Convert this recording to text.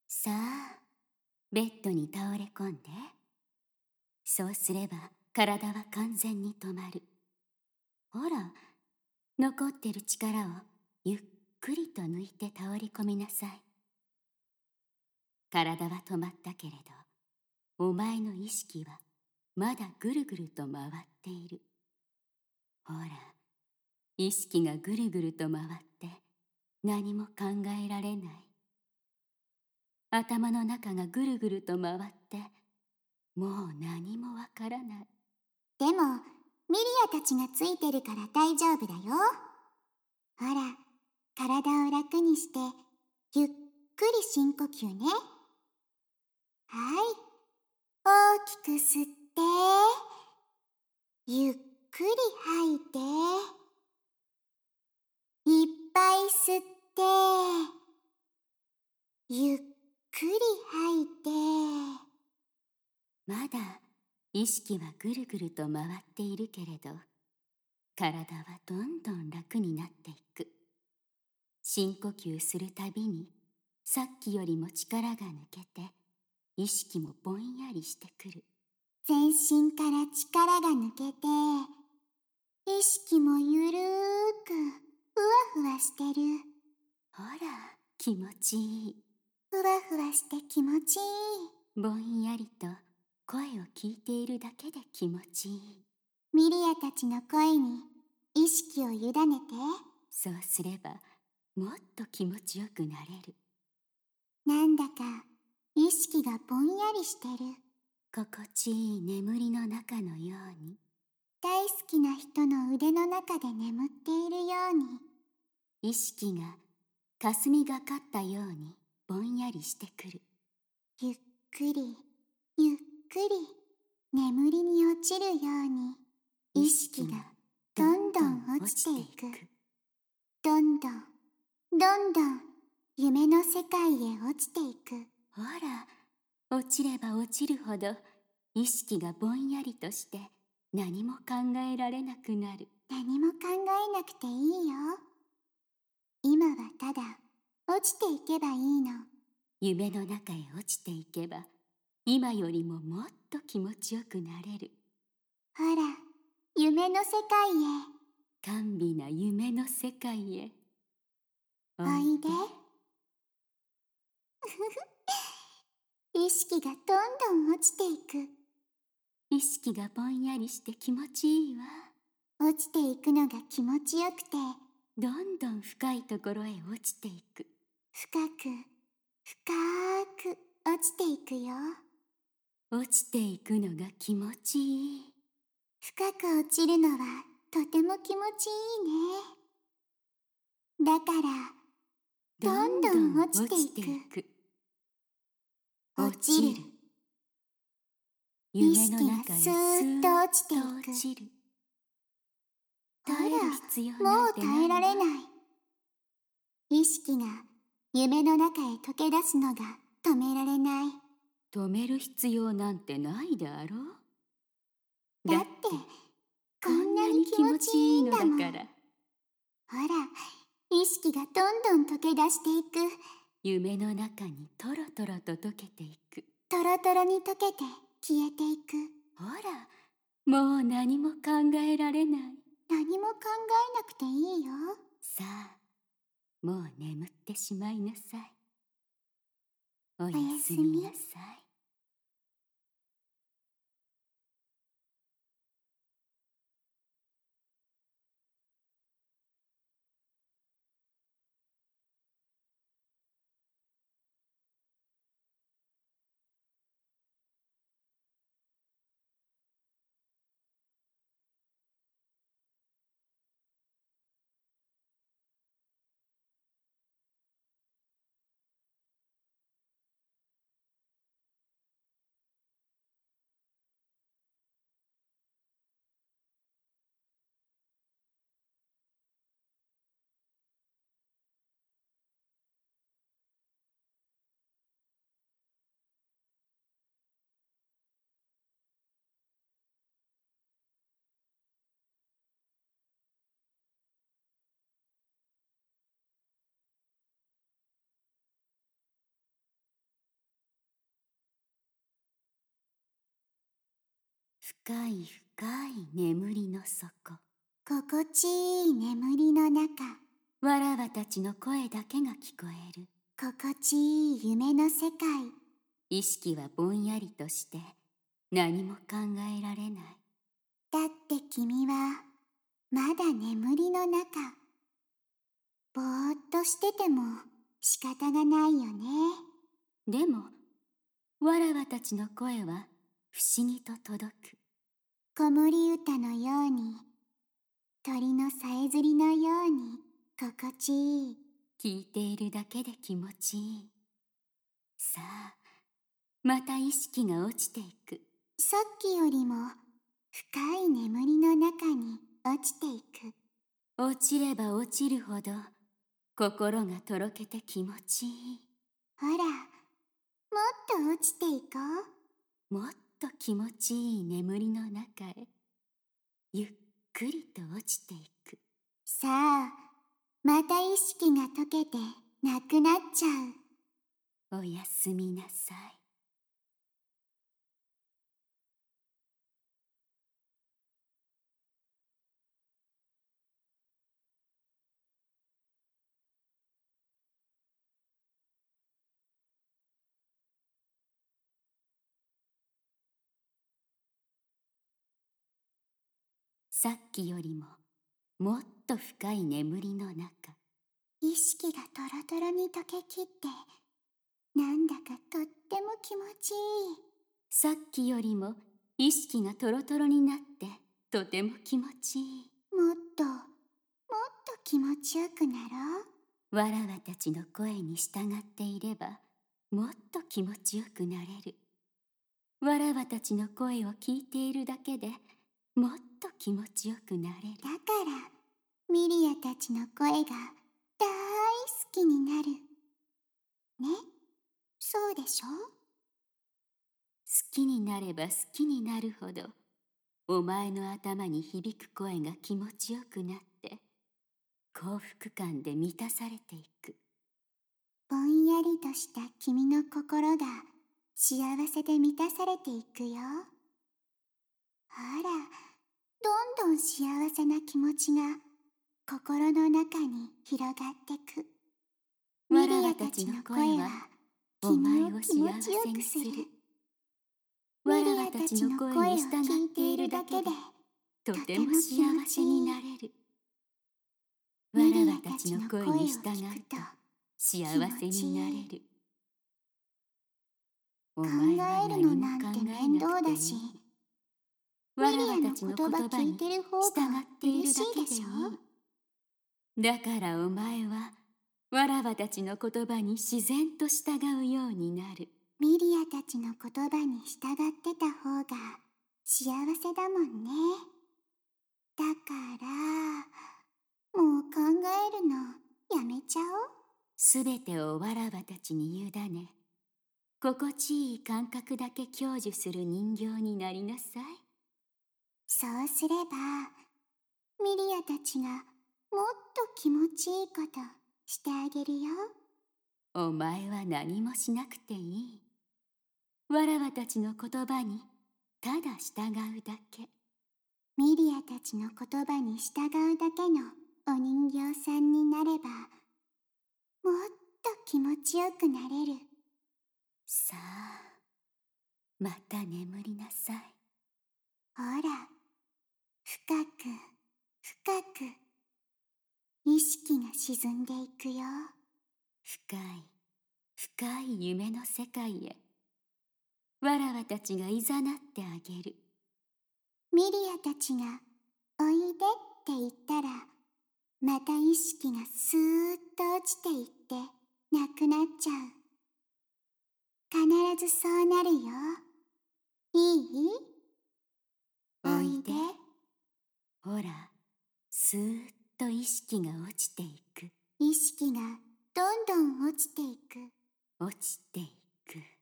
さあ、ベッドに倒れ込んで。そうすれば体は完全に止まる。ほら、残ってる力をゆっくりと抜いて倒り込みなさい。体は止まったけれど、お前の意識はまだぐるぐると回っている。ほら、意識がぐるぐると回って何も考えられない。頭の中がぐるぐると回ってもう何もわからない。 でも、ミリアたちがついてるから大丈夫だよ。ほら、体を楽にして、ゆっくり深呼吸ね。はい。大きく吸って、ゆっくり吐いて、いっぱい吸って、ゆっくり吐いて。 まだ意識はぐるぐると回っているけれど、体はどんどん楽になっていく。深呼吸するたびに、さっきよりも力が抜けて、意識もぼんやりしてくる。 全身から力が抜けて、意識もゆるーく、ふわふわしてる。 ほら、気持ちいい。 ふわふわして気持ちいい。 ぼんやりと声を聞いているだけで気持ちいい。 ミリアたちの声に意識を委ねて。 そうすれば、もっと気持ちよくなれる。 なんだか意識がぼんやりしてる。 心地いい眠りの中のように。 大好きな人の腕の中で眠っているように。 意識が霞がかったようにぼんやりしてくる。 ゆっくり、ゆっくり眠りに落ちるように意識がどんどん落ちていく。どんどん、どんどん夢の世界へ落ちていく。 ほら、落ちれば落ちるほど意識がぼんやりとして何も考えられなくなる。 何も考えなくていいよ。今はただ落ちていけばいいの。 夢の中へ落ちていけば、今よりももっと気持ちよくなれる。 ほら、夢の世界へ。 甘美な夢の世界へ。 おいで。意識がどんどん落ちていく。 意識がぼんやりして気持ちいいわ。 落ちていくのが気持ちよくて、 どんどん深いところへ落ちていく。 深く、深く落ちていくよ。 落ちていくのが気持ちいい。 深く落ちるのはとても気持ちいいね。だから、どんどん落ちていく。落ちる。意識がスーッと落ちていく。ほら、もう耐えられない。意識が夢の中へ溶け出すのが止められない。 止める必要なんてないだろう。 だって、こんなに気持ちいいんだもん。ほら、意識がどんどん溶け出していく。 夢の中にトロトロと溶けていく。 トロトロに溶けて消えていく。 ほら、もう何も考えられない。 何も考えなくていいよ。 さあ、もう眠ってしまいなさい。おやすみなさい。 深い深い眠りの底、 心地いい眠りの中、 わらわたちの声だけが聞こえる。 心地いい夢の世界。 意識はぼんやりとして何も考えられない。 だって君はまだ眠りの中。ぼーっとしてても仕方がないよね。 でもわらわたちの声は不思議と届く。 子守歌のように、鳥のさえずりのように心地いい。 聞いているだけで気持ちいい。さあ、また意識が落ちていく。 さっきよりも深い眠りの中に落ちていく。 落ちれば落ちるほど心がとろけて気持ちいい。 ほら、もっと落ちていこう。もっと気持ちいい眠りの中へゆっくりと落ちていく。 さあ、また意識が溶けてなくなっちゃう。おやすみなさい。さっきよりももっと深い眠りの中、 意識がトロトロに溶けきって、なんだかとっても気持ちいい。 さっきよりも意識がトロトロになってとても気持ちいい。 もっと気持ちよくなろう。わらわたちの声に従っていればもっと気持ちよくなれる。わらわたちの声を聞いているだけでもっと気持ちよくなれる。 だからミリアたちの声が大好きになる。ね、そうでしょ？ 好きになれば好きになるほどお前の頭に響く声が気持ちよくなって幸福感で満たされていく。 ぼんやりとした君の心が幸せで満たされていくよ。ほら、どんどん幸せな気持ちが心の中に広がってく。ミリアたちの声は君を気持ちよくする。ミリアたちの声を聞いているだけでとても幸せになれる。わらわたちの声に従うと幸せになれる。 考えるのなんて面倒だし、ミリアの言葉聞いてる方が嬉しいでしょ？ だからお前はわらわたちの言葉に自然と従うようになる。 ミリアたちの言葉に従ってた方が幸せだもんね。だからもう考えるのやめちゃおう。 すべてをわらわたちに委ね、心地いい感覚だけ享受する人形になりなさい。 そうすればミリアたちがもっと気持ちいいことしてあげるよ。 お前は何もしなくていい。わらわたちの言葉にただ従うだけ。 ミリアたちの言葉に従うだけのお人形さんになればもっと気持ちよくなれる。 さあ、また眠りなさい。 ほら、深く深く意識が沈んでいくよ。 深い深い夢の世界へわらわたちがいざなってあげる。 ミリアたちがおいでって言ったらまた意識がスーッと落ちていってなくなっちゃう。必ずそうなるよ。いい？ おいで。ほら、スーッと意識が落ちていく。 意識がどんどん落ちていく。 落ちていく。